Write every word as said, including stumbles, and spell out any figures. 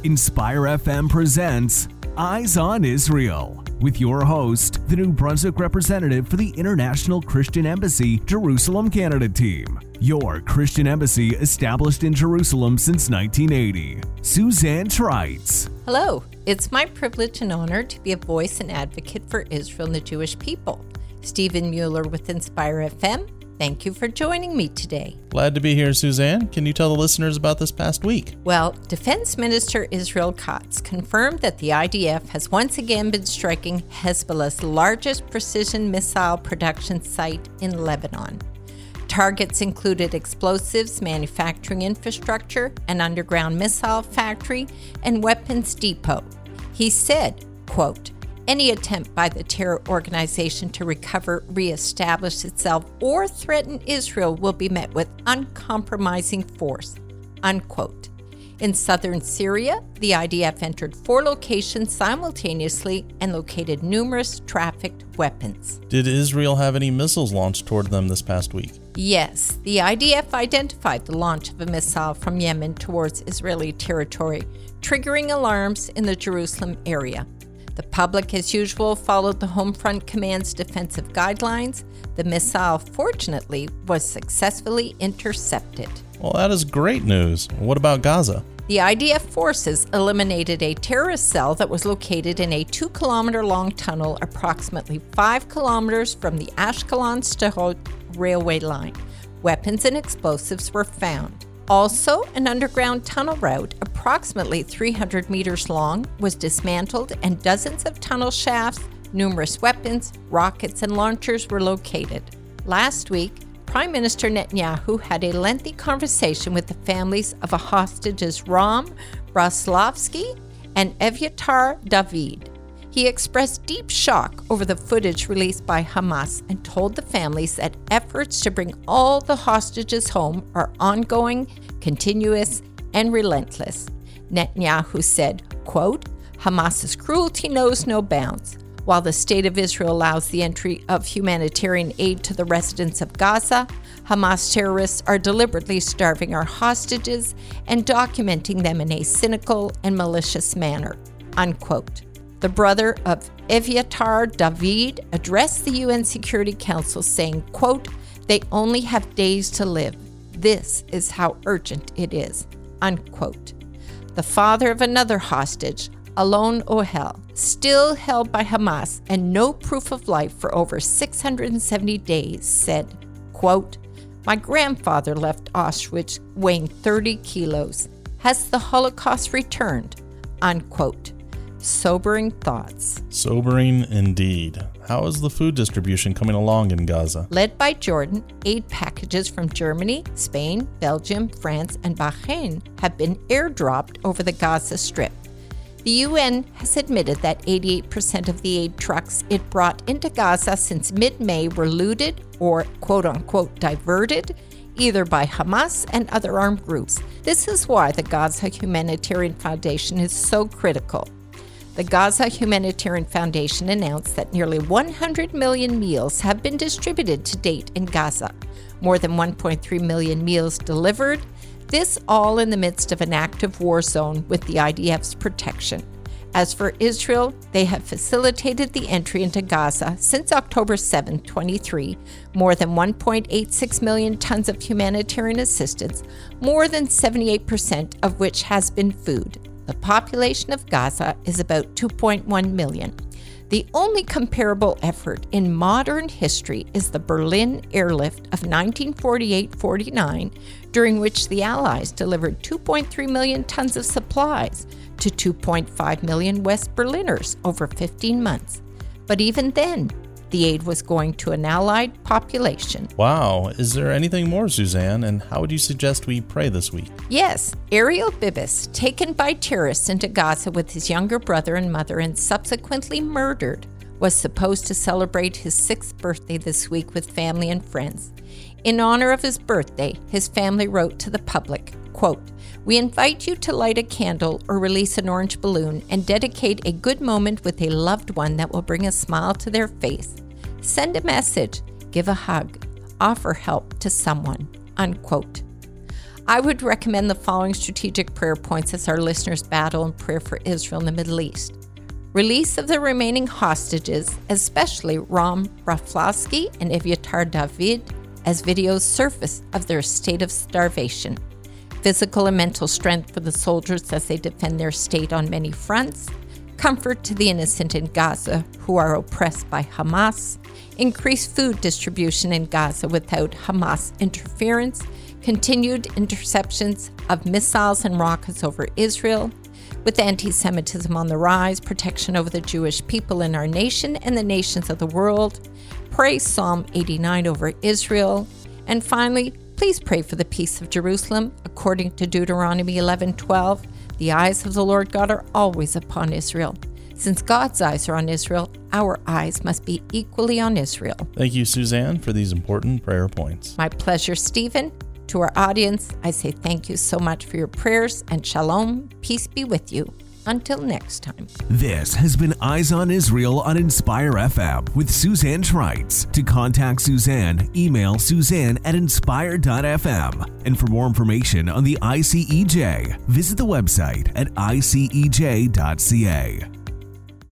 Inspire F M presents Eyes on Israel with your host, the New Brunswick representative for the International Christian Embassy Jerusalem Canada team. Your Christian embassy established in Jerusalem since nineteen eighty. Suzanne Trites. Hello, it's my privilege and honor to be a voice and advocate for Israel and the Jewish people. Stephen Mueller with Inspire F M. Thank you for joining me today. Glad to be here, Suzanne. Can you tell the listeners about this past week? Well, Defense Minister Israel Katz confirmed that the I D F has once again been striking Hezbollah's largest precision missile production site in Lebanon. Targets included explosives, manufacturing infrastructure, an underground missile factory, and weapons depot. He said, quote, "Any attempt by the terror organization to recover, reestablish itself, or threaten Israel will be met with uncompromising force," unquote. In southern Syria, the I D F entered four locations simultaneously and located numerous trafficked weapons. Did Israel have any missiles launched toward them this past week? Yes, the I D F identified the launch of a missile from Yemen towards Israeli territory, triggering alarms in the Jerusalem area. The public, as usual, followed the Homefront Command's defensive guidelines. The missile, fortunately, was successfully intercepted. Well, that is great news. What about Gaza? The I D F forces eliminated a terrorist cell that was located in a two-kilometer-long tunnel approximately five kilometers from the Ashkelon-Sderot railway line. Weapons and explosives were found. Also, an underground tunnel route approximately three hundred meters long was dismantled and dozens of tunnel shafts, numerous weapons, rockets, and launchers were located. Last week, Prime Minister Netanyahu had a lengthy conversation with the families of the hostages Ram Braslavsky and Evyatar David. He expressed deep shock over the footage released by Hamas and told the families that efforts to bring all the hostages home are ongoing, continuous, and relentless. Netanyahu said, quote, "Hamas's cruelty knows no bounds. While the state of Israel allows the entry of humanitarian aid to the residents of Gaza, Hamas terrorists are deliberately starving our hostages and documenting them in a cynical and malicious manner," unquote. The brother of Evyatar David addressed the U N Security Council saying, quote, "They only have days to live. This is how urgent it is," unquote. The father of another hostage, Alon Ohel, still held by Hamas and no proof of life for over six hundred seventy days, said, quote, "My grandfather left Auschwitz weighing thirty kilos. Has the Holocaust returned?" Unquote. Sobering thoughts. Sobering indeed. How is the food distribution coming along in Gaza? Led by Jordan, aid packages from Germany, Spain, Belgium, France, and Bahrain have been airdropped over the Gaza Strip. The U N has admitted that eighty-eight percent of the aid trucks it brought into Gaza since mid-May were looted or quote-unquote diverted, either by Hamas and other armed groups. This is why the Gaza Humanitarian Foundation is so critical. The Gaza Humanitarian Foundation announced that nearly one hundred million meals have been distributed to date in Gaza, more than one point three million meals delivered, this all in the midst of an active war zone with the I D F's protection. As for Israel, they have facilitated the entry into Gaza since October seventh, twenty-three, more than one point eight six million tons of humanitarian assistance, more than seventy-eight percent of which has been food. The population of Gaza is about two point one million. The only comparable effort in modern history is the Berlin airlift of nineteen forty-eight forty-nine, during which the Allies delivered two point three million tons of supplies to two point five million West Berliners over fifteen months. But even then, the aid was going to an Allied population. Wow. Is there anything more, Suzanne? And how would you suggest we pray this week? Yes. Ariel Bibas, taken by terrorists into Gaza with his younger brother and mother and subsequently murdered, was supposed to celebrate his sixth birthday this week with family and friends. In honor of his birthday, his family wrote to the public, quote, "We invite you to light a candle or release an orange balloon and dedicate a good moment with a loved one that will bring a smile to their face. Send a message, give a hug, offer help to someone," unquote. I would recommend the following strategic prayer points as our listeners battle in prayer for Israel and the Middle East. Release of the remaining hostages, especially Ram Raflavsky and Evyatar David, as videos surface of their state of starvation. Physical and mental strength for the soldiers as they defend their state on many fronts. Comfort to the innocent in Gaza who are oppressed by Hamas. Increased food distribution in Gaza without Hamas interference. Continued interceptions of missiles and rockets over Israel. With anti-Semitism on the rise, protection over the Jewish people in our nation and the nations of the world. Pray Psalm eighty-nine over Israel. And finally, please pray for the peace of Jerusalem. According to Deuteronomy eleven twelve, the eyes of the Lord God are always upon Israel. Since God's eyes are on Israel, our eyes must be equally on Israel. Thank you, Suzanne, for these important prayer points. My pleasure, Stephen. To our audience, I say thank you so much for your prayers, and shalom, peace be with you. Until next time. This has been Eyes on Israel on Inspire F M with Suzanne Schreitz. To contact Suzanne, email Suzanne at inspire dot f m. And for more information on the I C E J, visit the website at I C E J dot C A.